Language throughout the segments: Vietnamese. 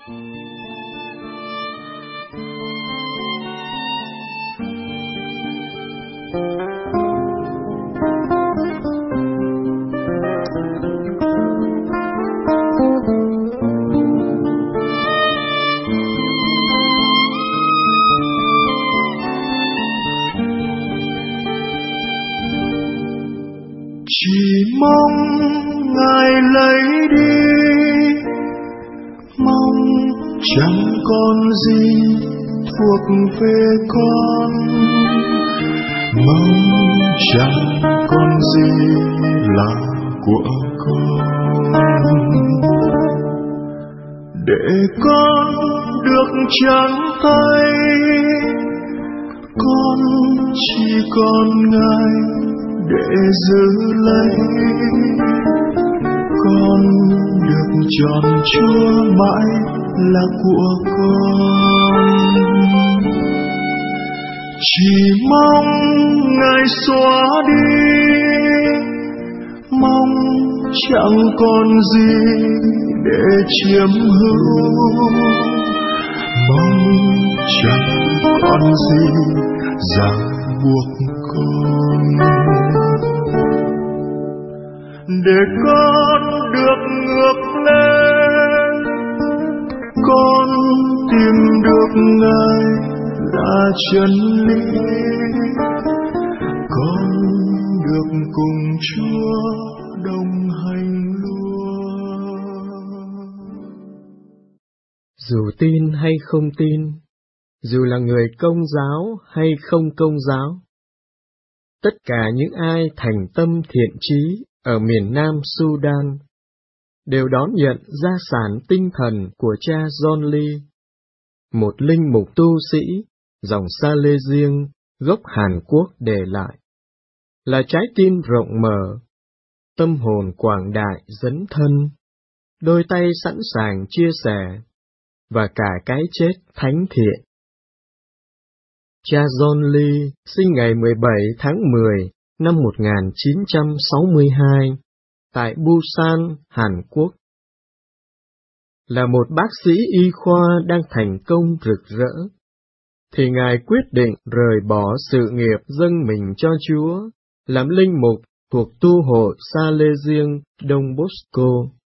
Chỉ mong Ngài lấy đi, mong chẳng còn gì thuộc về con, mong chẳng còn gì là của con, để con được trắng tay, con chỉ còn Ngài để giữ lấy, con được tròn Chúa mãi là của con. Chỉ mong Ngài xóa đi, mong chẳng còn gì để chiếm hữu, mong chẳng còn gì ràng buộc con, để con được ngược lên, con tìm được Ngài là chân lý, con được cùng Chúa đồng hành luôn. Dù tin hay không tin, dù là người Công giáo hay không Công giáo, tất cả những ai thành tâm thiện chí ở miền Nam Sudan đều đón nhận gia sản tinh thần của cha John Lee, một linh mục tu sĩ dòng Salesian gốc Hàn Quốc để lại, là trái tim rộng mở, tâm hồn quảng đại dấn thân, đôi tay sẵn sàng chia sẻ, và cả cái chết thánh thiện. Cha John Lee sinh ngày 17 tháng 10 năm 1962 tại Busan, Hàn Quốc. Là một bác sĩ y khoa đang thành công rực rỡ, thì Ngài quyết định rời bỏ sự nghiệp dâng mình cho Chúa, làm linh mục thuộc tu hội Salesian Đông Bosco.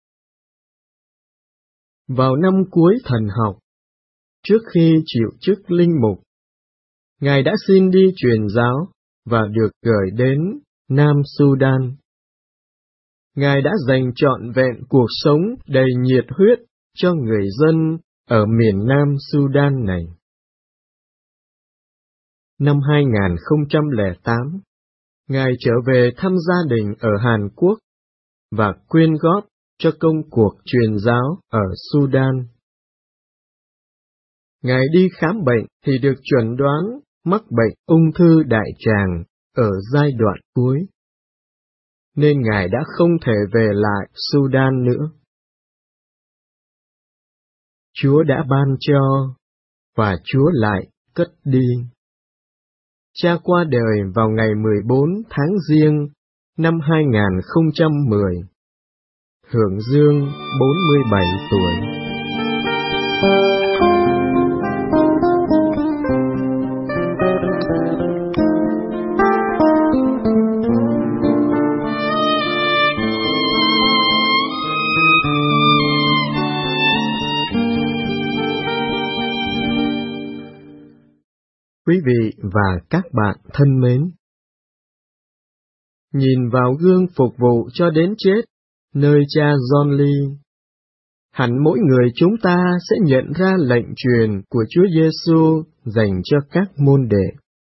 Vào năm cuối thần học, trước khi chịu chức linh mục, Ngài đã xin đi truyền giáo và được gửi đến Nam Sudan. Ngài đã dành trọn vẹn cuộc sống đầy nhiệt huyết cho người dân ở miền Nam Sudan này. Năm 2008, Ngài trở về thăm gia đình ở Hàn Quốc và quyên góp cho công cuộc truyền giáo ở Sudan. Ngài đi khám bệnh thì được chẩn đoán mắc bệnh ung thư đại tràng ở giai đoạn cuối, nên Ngài đã không thể về lại Sudan nữa. Chúa đã ban cho, và Chúa lại cất đi. Cha qua đời vào ngày 14 tháng Giêng năm 2010, hưởng dương 47 tuổi. Quý vị và các bạn thân mến, nhìn vào gương phục vụ cho đến chết, nơi cha John Lee, hẳn mỗi người chúng ta sẽ nhận ra lệnh truyền của Chúa Giêsu dành cho các môn đệ.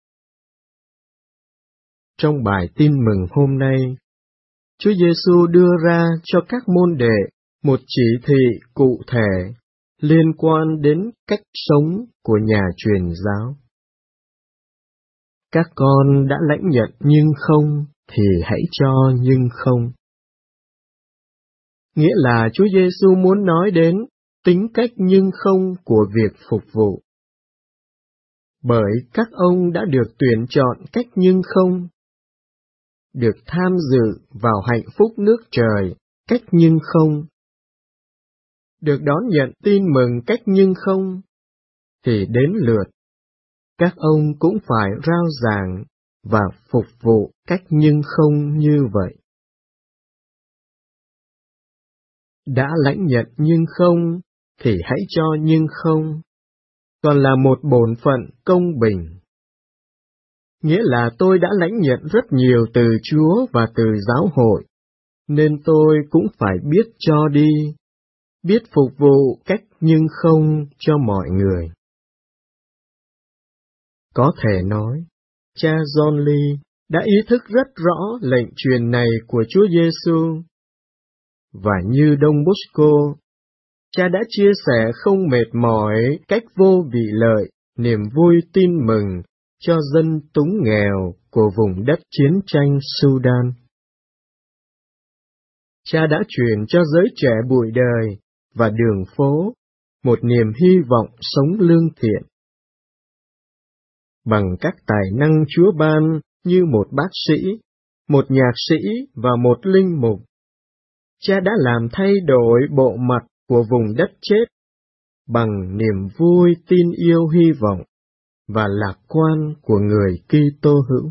Trong bài tin mừng hôm nay, Chúa Giêsu đưa ra cho các môn đệ một chỉ thị cụ thể liên quan đến cách sống của nhà truyền giáo. Các con đã lãnh nhận nhưng không, thì hãy cho nhưng không. Nghĩa là Chúa Giêsu muốn nói đến tính cách nhưng không của việc phục vụ. Bởi các ông đã được tuyển chọn cách nhưng không, được tham dự vào hạnh phúc nước trời cách nhưng không, được đón nhận tin mừng cách nhưng không, thì đến lượt các ông cũng phải rao giảng và phục vụ cách nhưng không như vậy. Đã lãnh nhận nhưng không, thì hãy cho nhưng không, còn là một bổn phận công bình. Nghĩa là tôi đã lãnh nhận rất nhiều từ Chúa và từ giáo hội, nên tôi cũng phải biết cho đi, biết phục vụ cách nhưng không cho mọi người. Có thể nói, cha John Lee đã ý thức rất rõ lệnh truyền này của Chúa Giêsu. Và như Đông Bosco, cha đã chia sẻ không mệt mỏi cách vô vị lợi, niềm vui tin mừng cho dân túng nghèo của vùng đất chiến tranh Sudan. Cha đã truyền cho giới trẻ bụi đời và đường phố một niềm hy vọng sống lương thiện. Bằng các tài năng Chúa ban như một bác sĩ, một nhạc sĩ và một linh mục, cha đã làm thay đổi bộ mặt của vùng đất chết bằng niềm vui tin yêu hy vọng và lạc quan của người Kitô hữu.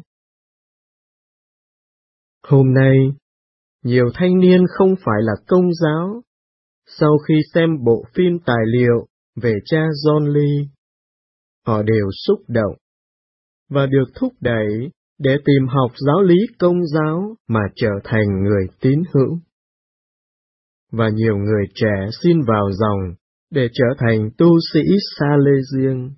Hôm nay, nhiều thanh niên không phải là công giáo, sau khi xem bộ phim tài liệu về cha John Lee, họ đều xúc động và được thúc đẩy để tìm học giáo lý công giáo mà trở thành người tín hữu. Và nhiều người trẻ xin vào dòng để trở thành tu sĩ sa lê riêng.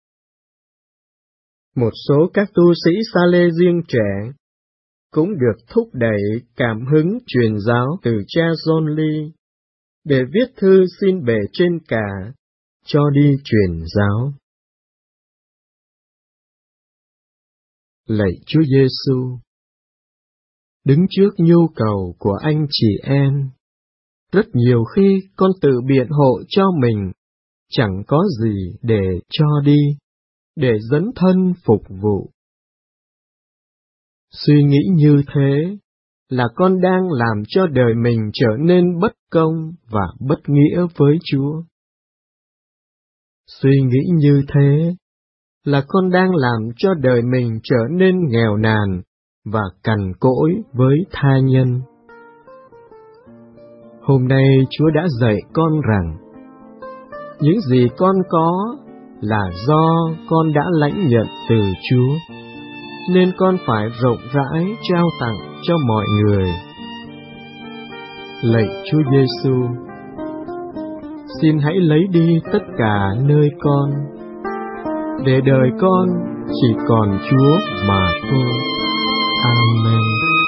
Một số các tu sĩ sa lê riêng trẻ cũng được thúc đẩy cảm hứng truyền giáo từ cha John Lee để viết thư xin bề trên cả cho đi truyền giáo. Lạy Chúa Giêsu, đứng trước nhu cầu của anh chị em, rất nhiều khi con tự biện hộ cho mình, chẳng có gì để cho đi, để dấn thân phục vụ. Suy nghĩ như thế là con đang làm cho đời mình trở nên bất công và bất nghĩa với Chúa. Suy nghĩ như thế là con đang làm cho đời mình trở nên nghèo nàn và cằn cỗi với tha nhân. Hôm nay Chúa đã dạy con rằng, những gì con có là do con đã lãnh nhận từ Chúa, nên con phải rộng rãi trao tặng cho mọi người. Lạy Chúa Giêsu, xin hãy lấy đi tất cả nơi con, để đời con chỉ còn Chúa mà thôi. Amen.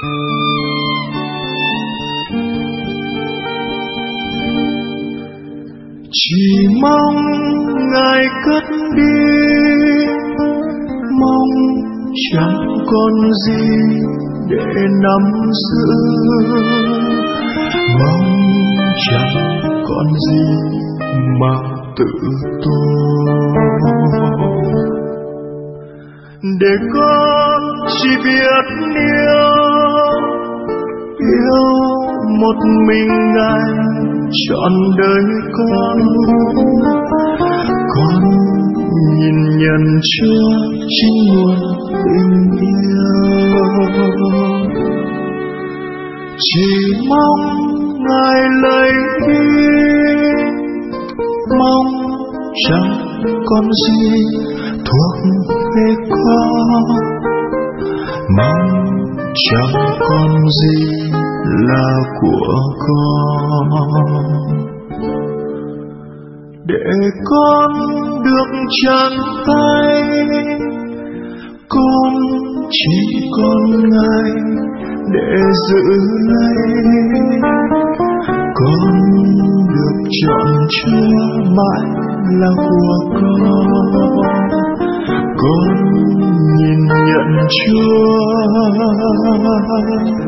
Chỉ mong Ngài cất đi, mong chẳng còn gì để nắm giữ, mong chẳng còn gì mà tự tôi, để con chỉ biết yêu một mình Ngài trọn đời con nhìn nhận Chúa chính nguồn tình yêu. Chỉ mong Ngài lấy đi, mong chẳng còn gì thuộc về con, mong chẳng còn gì là của con, để con được chạm tay, con chỉ còn Ngài để giữ lấy, con được chọn Chúa mãi là của con nhìn nhận Chúa